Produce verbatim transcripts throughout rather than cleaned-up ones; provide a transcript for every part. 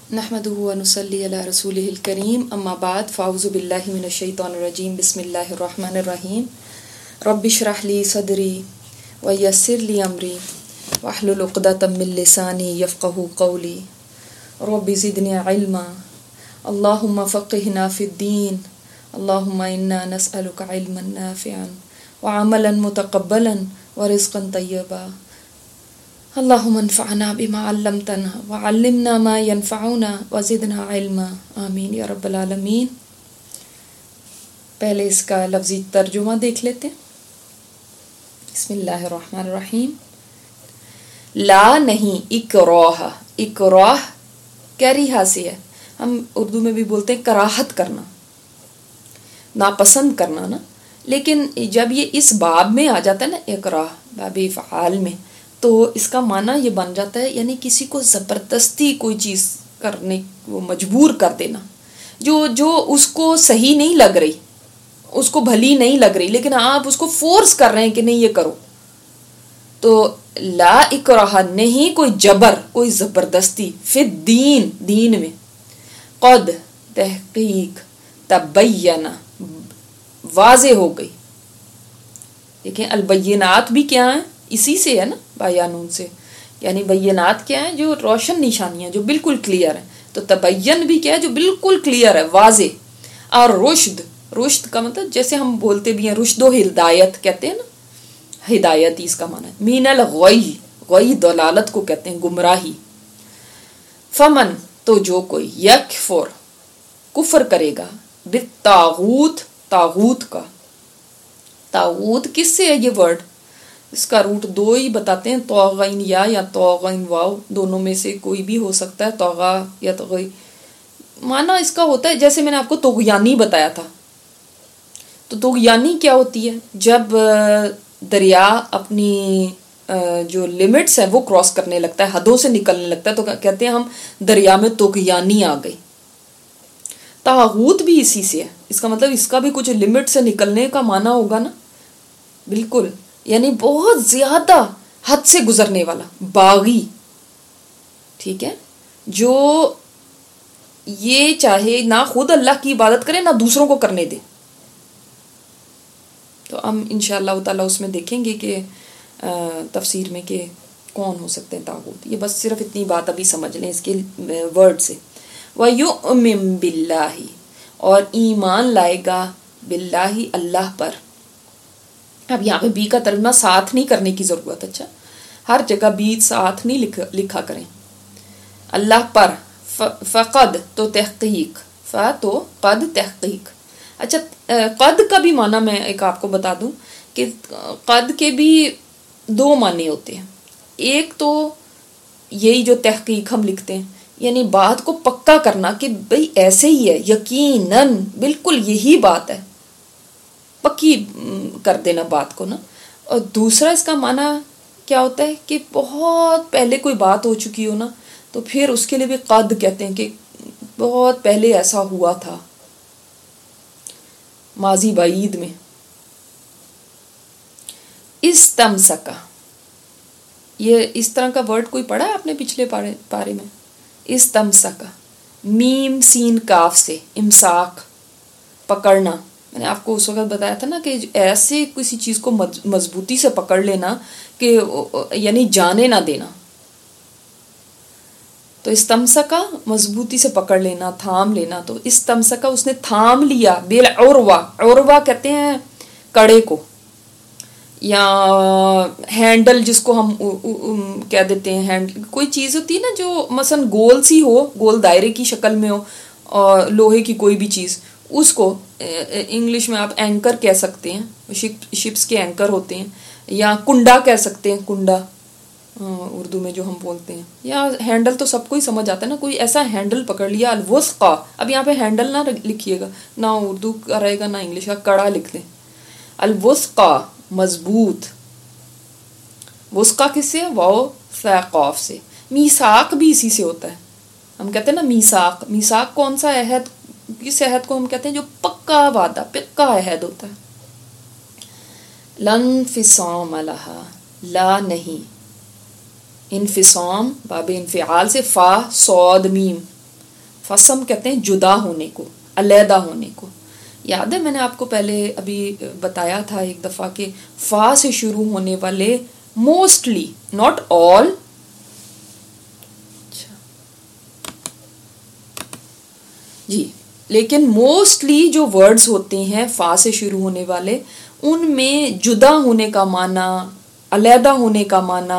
نحمده ونصلي على رسوله الكريم اما بعد فاعوذ بالله من الشيطان الرجيم بسم الله الرحمن الرحيم رب اشرح لي صدري ويسر لي امري واحلل عقدة من لساني يفقهوا قولي رب زدني علما اللهم فقهنا في الدين اللهم انا نسألك علما نافعا وعملا متقبلا ورزقا طيبا اللهم انفعنا بما علمتنا وعلمنا ما ينفعنا وزدنا علما آمین یا رب العالمین۔ پہلے اس کا لفظی ترجمہ دیکھ لیتے ہیں۔ بسم اللہ الرحمن الرحیم۔ لا نہیں اکراہ، اکراہ کریہا سے ہے، ہم اردو میں بھی بولتے ہیں کراہت کرنا، ناپسند کرنا نا، لیکن جب یہ اس باب میں آ جاتا ہے نا اکراہ باب فعال میں، تو اس کا معنی یہ بن جاتا ہے یعنی کسی کو زبردستی کوئی چیز کرنے وہ مجبور کر دینا، جو جو اس کو صحیح نہیں لگ رہی، اس کو بھلی نہیں لگ رہی، لیکن آپ اس کو فورس کر رہے ہیں کہ نہیں یہ کرو۔ تو لا اکراہ نہیں کوئی جبر، کوئی زبردستی، فی الدین دین میں، قد تحقیق تبین واضح ہو گئی۔ دیکھیں البینات بھی کیا ہیں، اسی سے ہے نا، بیانون سے، یعنی بینات کیا ہیں، جو روشن نشانیاں جو بالکل کلیئر ہیں، تو تبین بھی کیا ہے، جو بالکل کلیئر ہے، واضح۔ اور رشد، رشد کا مطلب جیسے ہم بولتے بھی ہیں رشد و ہدایت کہتے ہیں نا، ہدایت اس کا معنی ہے، مین الغوی، غوی دلالت کو کہتے ہیں، گمراہی۔ فمن تو جو کوئی یکفر کفر کرے گا، بالطاغوت طاغوت کا، طاغوت کس سے ہے یہ ورڈ، اس کا روٹ دو ہی بتاتے ہیں، طاغین یا یا طاغین واو، دونوں میں سے کوئی بھی ہو سکتا ہے، طاغا یا طغی۔ معنی اس کا ہوتا ہے جیسے میں نے آپ کو طغیانی بتایا تھا، تو طغیانی کیا ہوتی ہے، جب دریا اپنی جو لمٹس ہے وہ کراس کرنے لگتا ہے، حدوں سے نکلنے لگتا ہے، تو کہتے ہیں ہم دریا میں طغیانی آ گئی۔ طاغوت بھی اسی سے ہے، اس کا مطلب اس کا بھی کچھ لمٹ سے نکلنے کا معنی ہوگا نا، بالکل، یعنی بہت زیادہ حد سے گزرنے والا، باغی، ٹھیک ہے، جو یہ چاہے نہ خود اللہ کی عبادت کرے نہ دوسروں کو کرنے دے۔ تو ہم انشاءاللہ تعالی اس میں دیکھیں گے کہ تفسیر میں کہ کون ہو سکتے ہیں طاغوت۔ یہ بس صرف اتنی بات ابھی سمجھ لیں اس کے ورڈ سے۔ وَيُؤْمِن بِاللَّهِ، اور ایمان لائے گا باللہ اللہ پر۔ اب یہاں پہ بی کا ترجمہ ساتھ نہیں کرنے کی ضرورت، اچھا ہر جگہ بی ساتھ نہیں لکھ لکھا کریں، اللہ پر، فقد تو تحقیق، ف تو قد تحقیق۔ اچھا قد کا بھی معنی میں ایک آپ کو بتا دوں کہ قد کے بھی دو معنی ہوتے ہیں، ایک تو یہی جو تحقیق ہم لکھتے ہیں، یعنی بات کو پکا کرنا کہ بھئی ایسے ہی ہے، یقیناً بالکل یہی بات ہے، پکی کر دینا بات کو نا۔ اور دوسرا اس کا معنی کیا ہوتا ہے کہ بہت پہلے کوئی بات ہو چکی ہو نا، تو پھر اس کے لیے بھی قد کہتے ہیں کہ بہت پہلے ایسا ہوا تھا، ماضی بعید میں۔ استمسکا، یہ اس طرح کا ورڈ کوئی پڑھا ہے آپ نے پچھلے پارے پارے میں؟ استمسکا، میم سین کاف سے، امساک پکڑنا۔ میں نے آپ کو اس وقت بتایا تھا نا کہ ایسے کسی چیز کو مضبوطی سے پکڑ لینا کہ یعنی جانے نہ دینا، تو استمسکا مضبوطی سے پکڑ لینا، تھام لینا، تو استمسکا اس نے تھام لیا، بالعروہ، عروہ کہتے ہیں کڑے کو، یا ہینڈل جس کو ہم کہہ دیتے ہیں، ہینڈل کوئی چیز ہوتی ہے نا جو مثلا گول سی ہو، گول دائرے کی شکل میں ہو، اور لوہے کی کوئی بھی چیز، اس کو انگلش میں آپ اینکر کہہ سکتے ہیں، شپ شپس کے اینکر ہوتے ہیں، یا کنڈا کہہ سکتے ہیں، کنڈا اردو میں جو ہم بولتے ہیں، یا ہینڈل تو سب کو ہی سمجھ آتا ہے نا، کوئی ایسا ہینڈل پکڑ لیا، الوثقہ، اب یہاں پہ ہینڈل نہ لکھیے گا، نہ اردو کا رہے گا نہ انگلش کا، کڑا لکھ دیں، الوثقہ مضبوط، وثقہ کس سے، واو ثقاف سے۔ میثاق بھی اسی سے ہوتا ہے، ہم کہتے ہیں نا میثاق، میثاق کون سا عہد، کس عہد کو ہم کہتے ہیں جو پکا وعدہ، پکا عہد ہوتا ہے۔ لن فصام لہا، لا نہیں، انفصام باب انفعال سے، فا صاد میم، فسم کہتے ہیں جدا ہونے کو، علیحدہ ہونے کو. یاد ہے میں نے آپ کو پہلے ابھی بتایا تھا ایک دفعہ کہ فا سے شروع ہونے والے موسٹلی، ناٹ آل، جی لیکن موسٹلی جو ورڈز ہوتے ہیں فا سے شروع ہونے والے، ان میں جدا ہونے کا معنی، علیحدہ ہونے کا معنی،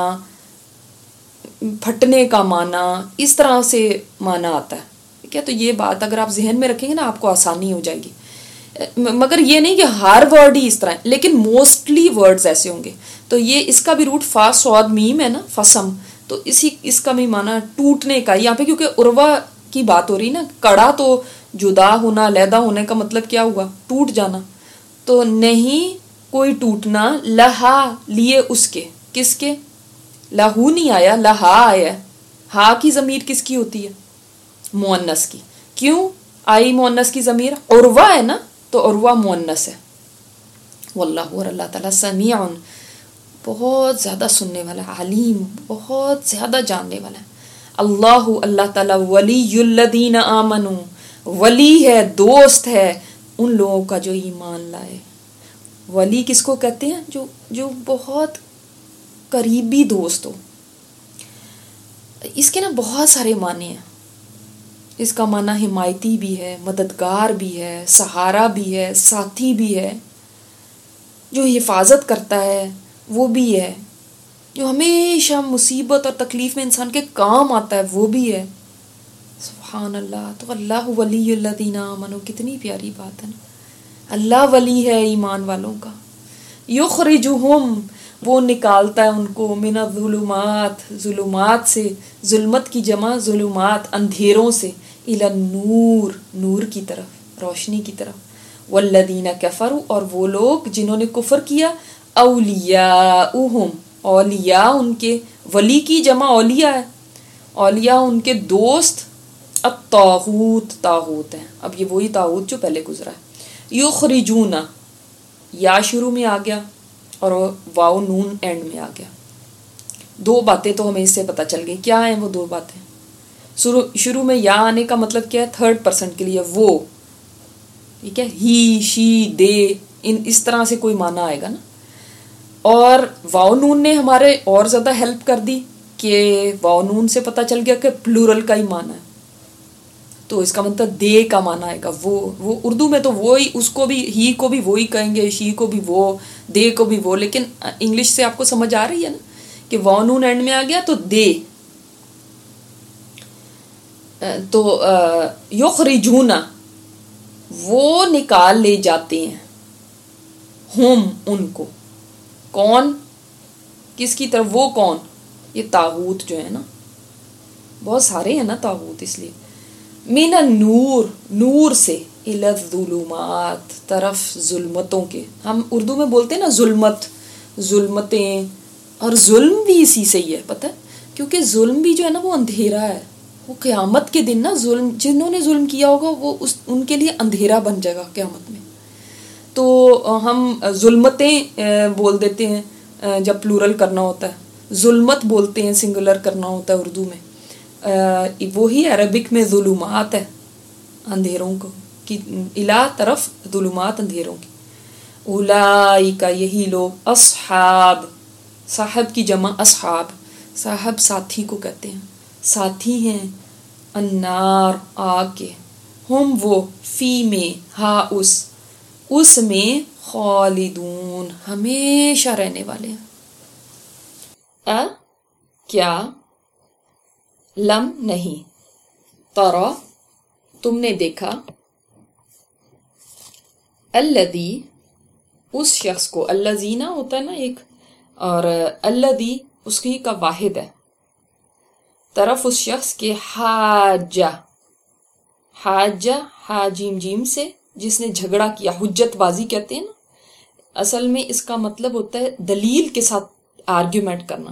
پھٹنے کا معنی، اس طرح سے معنی آتا ہے. ٹھیک ہے، تو یہ بات اگر آپ ذہن میں رکھیں گے نا آپ کو آسانی ہو جائے گی. مگر یہ نہیں کہ ہر ورڈ ہی اس طرح ہے، لیکن موسٹلی ورڈز ایسے ہوں گے. تو یہ اس کا بھی روٹ فا صاد میم ہے نا، فسم، تو اسی اس کا بھی معنی ٹوٹنے کا. یہاں پہ کیونکہ عروہ کی بات ہو رہی نا، کڑا تو جدا ہونا، علیحدہ ہونے کا مطلب کیا ہوا؟ ٹوٹ جانا. تو نہیں کوئی ٹوٹنا، لہا لیے اس کے، کس کے؟ لہو نہیں آیا، لہا آیا. ہا کی ضمیر کس کی ہوتی ہے؟ مؤنث کی. کیوں آئی مؤنث کی ضمیر؟ عروہ ہے نا، تو عروہ مؤنث ہے. واللہ، اور اللہ تعالیٰ سمیع، بہت زیادہ سننے والا، علیم، بہت زیادہ جاننے والا ہے. اللہ، اللہ تعالیٰ ولی الذین آمنوا، ولی ہے، دوست ہے ان لوگوں کا جو ایمان لائے. ولی کس کو کہتے ہیں؟ جو جو بہت قریبی دوست ہو. اس کے نا بہت سارے معنی ہیں. اس کا معنی حمایتی بھی ہے، مددگار بھی ہے، سہارا بھی ہے، ساتھی بھی ہے، جو حفاظت کرتا ہے وہ بھی ہے، جو ہمیشہ مصیبت اور تکلیف میں انسان کے کام آتا ہے وہ بھی ہے. سبحان اللہ. تو اللہ ولی الذین آمنوا، کتنی پیاری بات ہے نا. اللہ ولی ہے ایمان والوں کا. یخرجہم، وہ نکالتا ہے ان کو، من الظلمات، ظلمات سے، ظلمت کی جمع ظلمات، اندھیروں سے، الی النور، نور کی طرف، روشنی کی طرف. والذین کفروا، اور وہ لوگ جنہوں نے کفر کیا، اولیاؤہم، اولیاء ان کے، ولی کی جمع اولیاء ہے، اولیاء ان کے دوست، الطاغوت، طاغوت ہیں. اب یہ وہی طاغوت جو پہلے گزرا ہے. یخرجون، یا شروع میں آ گیا اور واو نون اینڈ میں آ گیا. دو باتیں تو ہمیں اس سے پتہ چل گئی. کیا ہیں وہ دو باتیں؟ شروع شروع میں یا آنے کا مطلب کیا ہے؟ تھرڈ پرسن کے لیے وہ، ٹھیک ہے، ہی، شی، دے، ان اس طرح سے کوئی معنی آئے گا نا. اور واو نون نے ہمارے اور زیادہ ہیلپ کر دی کہ واو نون سے پتہ چل گیا کہ پلورل کا ہی معنی ہے. تو اس کا مطلب دے کا معنی آئے گا. وہ وہ اردو میں تو وہی، اس کو بھی، ہی کو بھی وہی کہیں گے، شی کو بھی وہ، دے کو بھی وہ. لیکن انگلش سے آپ کو سمجھ آ رہی ہے نا کہ واو نون اینڈ میں آ گیا تو دے. تو یخرجون، وہ نکال لے جاتے ہیں، ہم ان کو. کون؟ کس کی طرف؟ وہ کون؟ یہ طاغوت جو ہے نا، بہت سارے ہیں نا طاغوت، اس لیے. من النور، نور سے، الی الظلمات، طرف ظلمتوں کے. ہم اردو میں بولتے ہیں نا ظلمت، ظلمتیں، اور ظلم بھی اسی سے ہی ہے، پتہ ہے، کیونکہ ظلم بھی جو ہے نا وہ اندھیرا ہے. وہ قیامت کے دن نا ظلم، جنہوں نے ظلم کیا ہوگا وہ اس ان کے لیے اندھیرا بن جائے گا قیامت میں. تو ہم ظلمتیں بول دیتے ہیں جب پلورل کرنا ہوتا ہے، ظلمت بولتے ہیں سنگولر کرنا ہوتا ہے اردو میں. وہی عربک میں ظلمات ہے، اندھیروں کو کی، الا طرف ظلمات، اندھیروں کی. اولئک، یہی لوگ، اصحاب، صاحب کی جمع اصحاب، صاحب ساتھی کو کہتے ہیں، ساتھی ہیں، النار، آگ کے، ہم وہ، فی میں، ہا اس، اس میں، خالدون، ہمیشہ رہنے والے ہیں. ا کیا، لم نہیں، ترا تم نے دیکھا، الذی اس شخص کو، الذین ہوتا ہے نا ایک، اور الذی اس کی کا واحد ہے، طرف اس شخص کے، حاجہ، حاجہ، ہا جیم جیم سے، جس نے جھگڑا کیا، حجت بازی کہتے ہیں نا. اصل میں اس کا مطلب ہوتا ہے دلیل کے ساتھ آرگیومنٹ کرنا.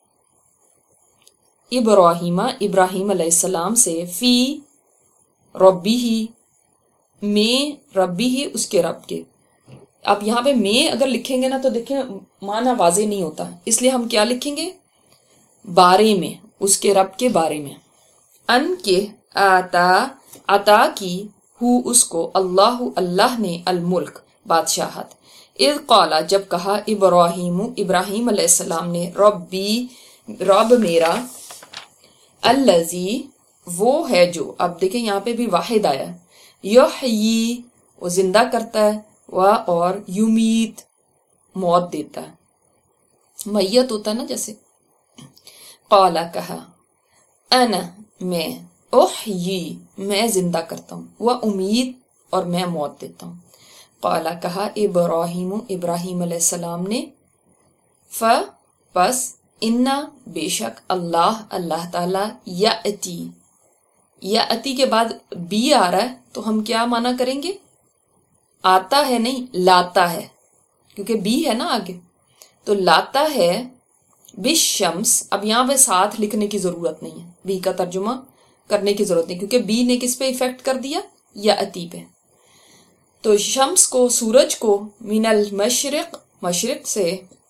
ابراہیم، ابراہیم علیہ السلام سے، فی ربی ہی، میں ربی ہی، اس کے رب کے. اب یہاں پہ میں اگر لکھیں گے نا تو دیکھیں معنی واضح نہیں ہوتا، اس لیے ہم کیا لکھیں گے؟ بارے میں، اس کے رب کے بارے میں. ان کے، आता अता की हु उसको अल्लाह अल्लाह ने अलमुल्क बादशाहत। इज़ क़ाला जब कहा इब्राहीम इब्राहीम अलैहिस्सलाम ने रब्बी रब मेरा अल्लज़ी वो है जो, अब देखें यहाँ पे भी वाहिद आया, युहयी वो जिंदा करता है, व और युमीत मौत देता है, मैयत होता है ना जैसे। क़ाला कहा अना मैं, उहयी मैं जिंदा करता हूँ, व उमीद और मैं मौत देता हूँ। क़ाला कहा इब्राहीम इब्राहीम अलैहिस्सलाम ने फ बस इन्ना बेशक अल्लाह अल्लाह ताला याअती, याअती के बाद बी आ रहा है तो हम क्या माना करेंगे, आता है नहीं लाता है, क्योंकि बी है ना आगे, तो लाता है बिशम्स। अब यहाँ पे साथ लिखने की जरूरत नहीं है, बी का तर्जुमा करने की जरूरत नहीं, क्योंकि बी ने किस पे इफेक्ट कर दिया, याअती पे। तो शम्स को सूरज को मिनल मशरिक मशरिक से,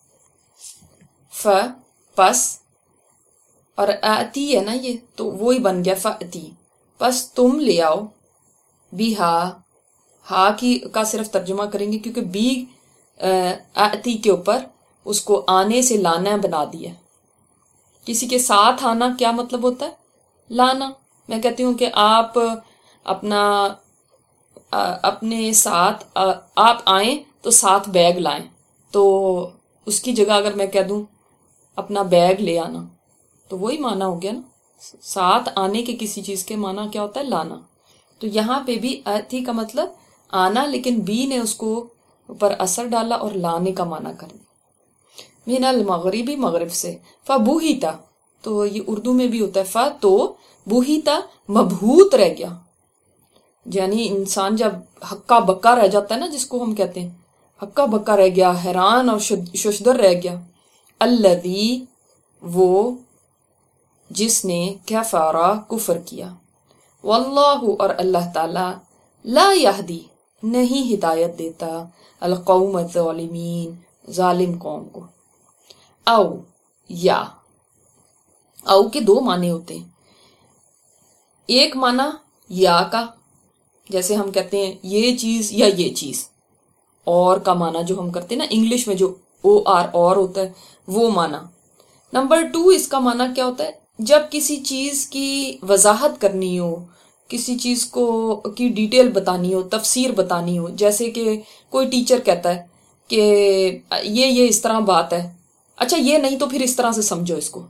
फ पस और आती है ना ये, तो वो ही बन गया फअती, बस तुम ले आओ, बिहा हा की का सिर्फ तर्जुमा करेंगे क्योंकि बी आती के ऊपर उसको आने से लाना बना दिया। किसी के साथ आना क्या मतलब होता है, लाना। मैं कहती हूँ कि आप अपना आ, अपने साथ आ, आप आए तो साथ बैग लाएं, तो उसकी जगह अगर मैं कह दूं अपना बैग ले आना, तो वही माना हो गया ना, साथ आने के किसी चीज के माना क्या होता है, लाना। तो यहाँ पे भी आती का मतलब आना, लेकिन बी ने उसको ऊपर असर डाला और लाने का माना कर दिया। मिनल मगरिबी मगरिब से, फबुहिता तो ये उर्दू में भी होता है, फ तो बुहिता मबहूत रह गया, यानी इंसान जब हक्का बक्का रह जाता है ना, जिसको हम कहते हैं हक्का बक्का रह गया, हैरान और शुशदर रह गया। अल्लज़ी वो जिसने कफ़रा कुफर किया, वल्लाहु और अल्लाह ताला ला यहदी नहीं हिदायत देता, अल कौम ज़ालिमीन जालिम कौम को। औ या औ के दो माने होते हैं, एक माना या का, जैसे हम कहते हैं ये चीज या ये चीज, और का माना जो हम करते हैं ना इंग्लिश में जो ओ आर और होता है वो माना। नंबर टू इसका माना क्या होता है, जब किसी चीज की वजाहत करनी हो, किसी चीज को की डिटेल बतानी हो, तफसीर बतानी हो, जैसे कि कोई टीचर कहता है कि ये ये इस तरह बात है, अच्छा ये नहीं तो फिर इस तरह से समझो इसको,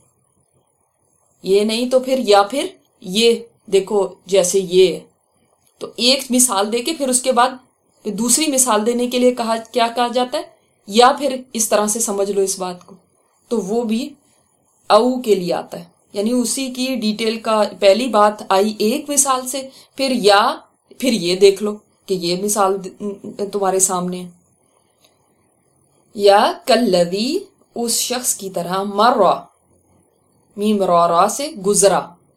ये नहीं तो फिर या फिर ये देखो जैसे ये, तो एक मिसाल देके फिर उसके बाद फिर दूसरी मिसाल देने के लिए कहा क्या कहा जाता है, या फिर इस तरह से समझ लो इस बात को, तो वो भी औ के लिए आता है। यानी उसी की डिटेल का, पहली बात आई एक मिसाल से, फिर या फिर ये देख लो कि ये मिसाल तुम्हारे सामने है। या कल्लवी उस शख्स की तरह, मर्रा मीम रा से गुजरा,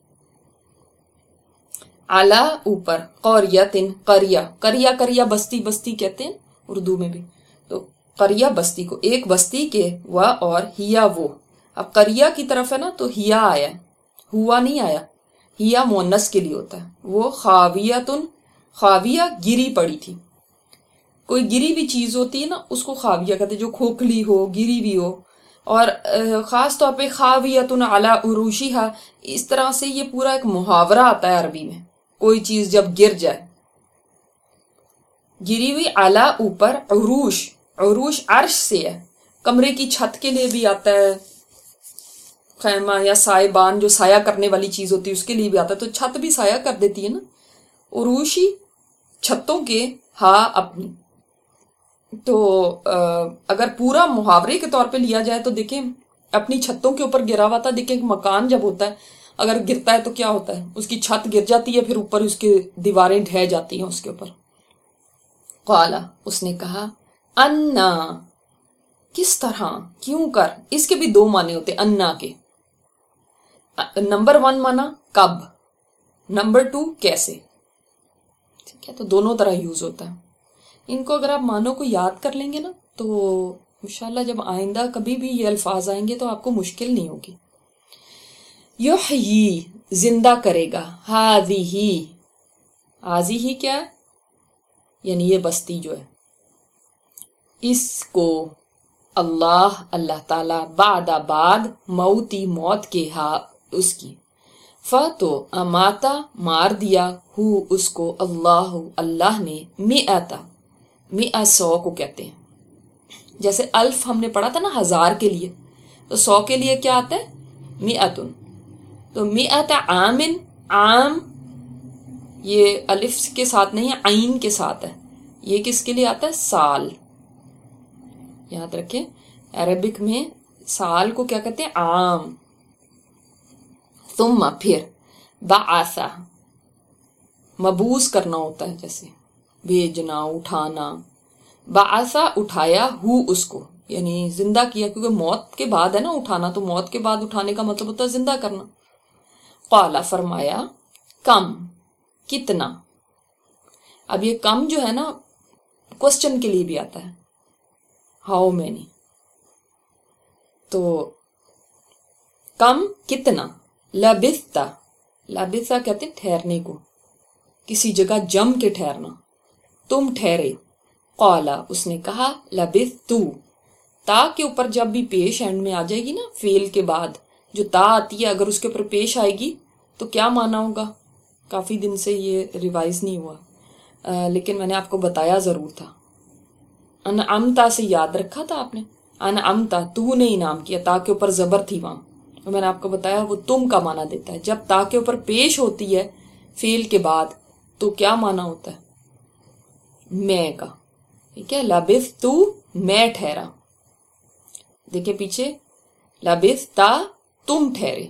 आला ऊपर, करियतिन करिया, करिया करिया बस्ती बस्ती कहते हैं उर्दू में भी, तो करिया बस्ती को, एक बस्ती के, व और हिया वो। अब करिया की तरफ है ना तो हिया आया, हुआ नहीं आया, हिया मुन्नस के लिए होता है। वो खावियतुन, खाविया गिरी पड़ी थी, कोई गिरी भी चीज होती है ना उसको खाविया कहते हैं, जो खोखली हो गिरी भी हो। और खास तौर पे खावियतुन अला उरूशिहा, इस तरह से ये पूरा एक मुहावरा आता है अरबी में, कोई चीज जब गिर जाए, गिरी हुई अला ऊपर, उरूश उरूश अर्श से है, कमरे की छत के लिए भी आता है, खैमा या साइबान जो साया करने वाली चीज होती है उसके लिए भी आता है, तो छत भी साया कर देती है ना, उरूशी छतों के हा अपनी। तो अगर पूरा मुहावरे के तौर पे लिया जाए तो देखें अपनी छतों के ऊपर गिरा हुआ था, देखें मकान जब होता है अगर गिरता है तो क्या होता है, उसकी छत गिर जाती है, फिर ऊपर उसकी दीवारें ढह जाती हैं उसके ऊपर। काला उसने कहा, अन्ना किस तरह, क्यों कर, इसके भी दो माने होते अन्ना के। नंबर वन माना कब, नंबर टू कैसे, ठीक है, तो दोनों तरह यूज होता है। इनको अगर आप मानों को याद कर लेंगे ना तो इंशाल्लाह जब आइंदा कभी भी ये अल्फाज आएंगे तो आपको मुश्किल नहीं होगी। युहयी زندہ کرے گا. ہاذی ہاذی ہی کیا ہے؟ یعنی یہ بستی جو ہے، اس کو اللہ اللہ تعالی بعد بعد موتی موت کے ہاں اس کی، فتو اماتا مار دیا ہو اس کو اللہ اللہ نے مئتا مئہ سو کو کہتے ہیں. جیسے الف ہم نے پڑھا تھا نا ہزار کے لیے، تو سو کے لیے کیا آتا ہے؟ مئتن. تو مئت عامن، عام یہ الف کے ساتھ نہیں ہے، عین کے ساتھ ہے. یہ کس کے لیے آتا ہے؟ سال. یاد رکھیں عربک میں سال کو کیا کہتے ہیں؟ عام. ثم پھر بعثا مبعوث کرنا ہوتا ہے، جیسے بھیجنا، اٹھانا. بعثا اٹھایا ہو اس کو، یعنی زندہ کیا، کیونکہ موت کے بعد ہے نا اٹھانا، تو موت کے بعد اٹھانے کا مطلب ہوتا ہے زندہ کرنا. قالا فرمایا، کم کتنا. اب یہ کم جو ہے نا کوسچن کے لیے بھی آتا ہے، ہاؤ مینی. تو کم کتنا. لبثتا لبثتا کہتے ہیں ٹھہرنے کو، کسی جگہ جم کے ٹھہرنا. تم ٹھہرے. قالا اس نے کہا، لبثتو تا کے اوپر جب بھی پیش اینڈ میں آ جائے گی نا فعل کے بعد جو تا آتی ہے، اگر اس کے اوپر پیش آئے گی تو کیا معنی ہوگا؟ کافی دن سے یہ ریوائز نہیں ہوا آ, لیکن میں نے آپ کو بتایا ضرور تھا. انعمتا سے یاد رکھا تھا آپ نے، انعمتا تو نے انعام کیا، تا کے اوپر زبر تھی وہاں، اور میں نے آپ کو بتایا وہ تم کا معنی دیتا ہے. جب تا کے اوپر پیش ہوتی ہے فعل کے بعد تو کیا معنی ہوتا ہے؟ میں کا. ٹھیک ہے، لبثتو میں ٹھہرا. دیکھیں پیچھے، لبثتا تم ٹھہرے.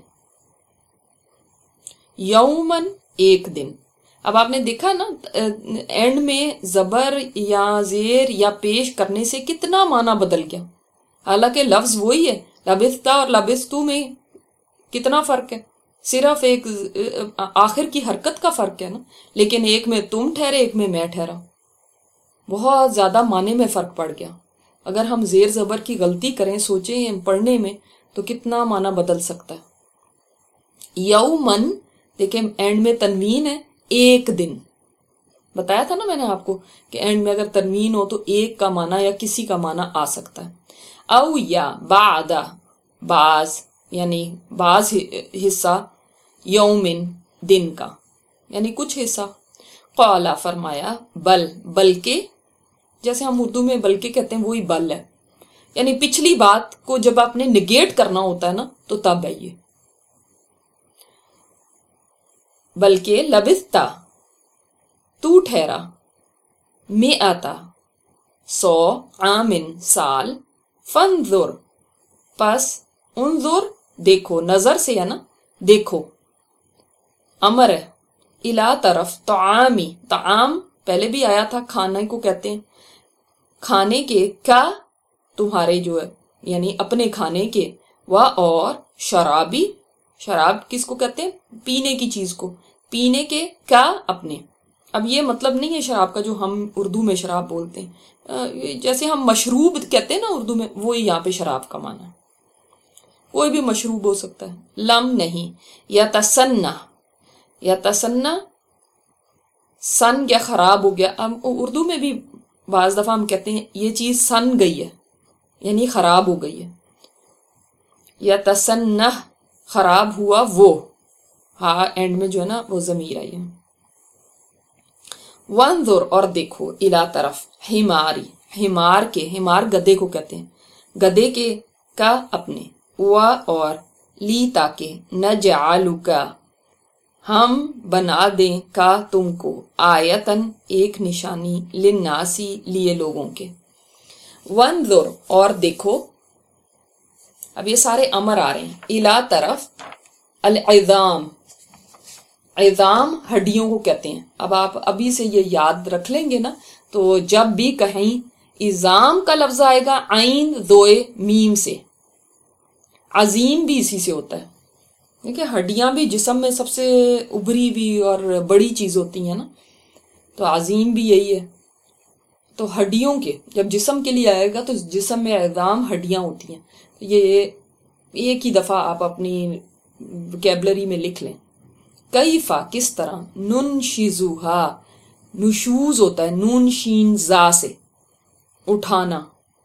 یومن ایک دن. اب آپ نے دیکھا نا اینڈ میں زبر یا زیر یا پیش کرنے سے کتنا معنی بدل گیا، حالانکہ لفظ وہی ہے. لبثتا اور لبثتو میں کتنا فرق ہے؟ صرف ایک آخر کی حرکت کا فرق ہے نا، لیکن ایک میں تم ٹھہرے، ایک میں میں ٹھہرا. بہت زیادہ معنی میں فرق پڑ گیا. اگر ہم زیر زبر کی غلطی کریں، سوچیں پڑھنے میں، تو کتنا معنی بدل سکتا ہے. یومن دیکھیں اینڈ میں تنوین ہے، ایک دن. بتایا تھا نا میں نے آپ کو کہ اینڈ میں اگر تنوین ہو تو ایک کا معنی یا کسی کا معنی آ سکتا ہے. او یا بعد بعض، یعنی بعض حصہ، یومن دن کا یعنی کچھ حصہ. قالا فرمایا، بل بلکہ، جیسے ہم اردو میں بلکہ کہتے ہیں وہی بل ہے، یعنی پچھلی بات کو جب آپ نے نگیٹ کرنا ہوتا ہے نا تو تب ہے یہ. بلکہ لبثتا تو ٹھہرا، میں آتا سو، عامن سال، فنظر پس، انظر دیکھو، نظر سے ہے نا دیکھو، امر ہے، الا طرف، طعامی طعام پہلے بھی آیا تھا، کھانے کو کہتے ہیں، کھانے کے، کا تمہارے جو ہے یعنی اپنے کھانے کے، و اور شرابی، شراب کس کو کہتے ہیں؟ پینے کی چیز کو، پینے کے، کا اپنے. اب یہ مطلب نہیں ہے شراب کا جو ہم اردو میں شراب بولتے ہیں، جیسے ہم مشروب کہتے ہیں نا اردو میں، وہی یہاں پہ شراب کا معنی ہے. کوئی بھی مشروب ہو سکتا ہے. لم نہیں، یا تسنا، یا تسنا سن کیا خراب ہو گیا. اب اردو میں بھی بعض دفعہ ہم کہتے ہیں یہ چیز سن گئی ہے، یعنی خراب ہو گئی ہے. یا تسنہ خراب ہوا وہ، ہاں اینڈ میں جو ہے نا وہ ضمیر آئی ہے. وانظر اور دیکھو، الا طرف، حماری حمار کے، حمار گدے کو کہتے ہیں، گدے کے، کا اپنے، و اور لی تاکہ، نجعلکا ہم بنا دیں، کا تم کو، آیتن ایک نشانی، للناسی لیے لوگوں کے. وانظر اور دیکھو. اب یہ سارے امر آ رہے ہیں. الا طرف، العظام عظام ہڈیوں کو کہتے ہیں. اب آپ ابھی سے یہ یاد رکھ لیں گے نا، تو جب بھی کہیں عظام کا لفظ آئے گا عین دوئے میم سے. عظیم بھی اسی سے ہوتا ہے. دیکھیں ہڈیاں بھی جسم میں سب سے ابھری بھی اور بڑی چیز ہوتی ہیں نا، تو عظیم بھی یہی ہے. تو ہڈیوں کے جب جسم کے لیے آئے گا تو جسم میں عظام ہڈیاں ہوتی ہیں. یہ ایک ہی دفعہ آپ اپنی وکیبلری میں لکھ لیں. کیفا کس طرح، ننشزوہا نشوز ہوتا ہے نون شین زا سے اٹھانا،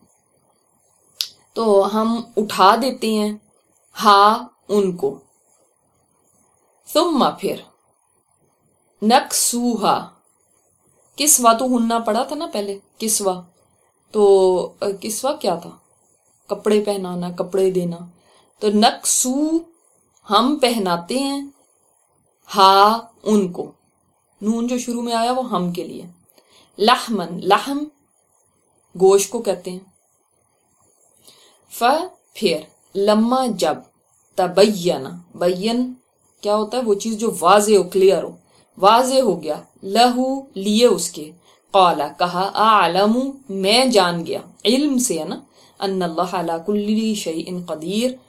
تو ہم اٹھا دیتے ہیں ہا ان کو، ثم پھر نکسوہا کسوا تو ہننا پڑا تھا نا پہلے، کسوا تو کسوا کیا تھا، کپڑے پہنانا، کپڑے دینا، تو نکسو ہم پہناتے ہیں ہا ان کو، نون جو شروع میں آیا وہ ہم کے لیے، لحمن لحم گوشت کو کہتے ہیں، ف پھر لما جب، تبین بین کیا ہوتا ہے وہ چیز جو واضح ہو، کلیئر ہو، واضح ہو گیا، لہو لیے اس کے، قالا کہا، اعلم میں جان گیا، علم سے ہے نا، ان اللہ علی کل شیء قدیر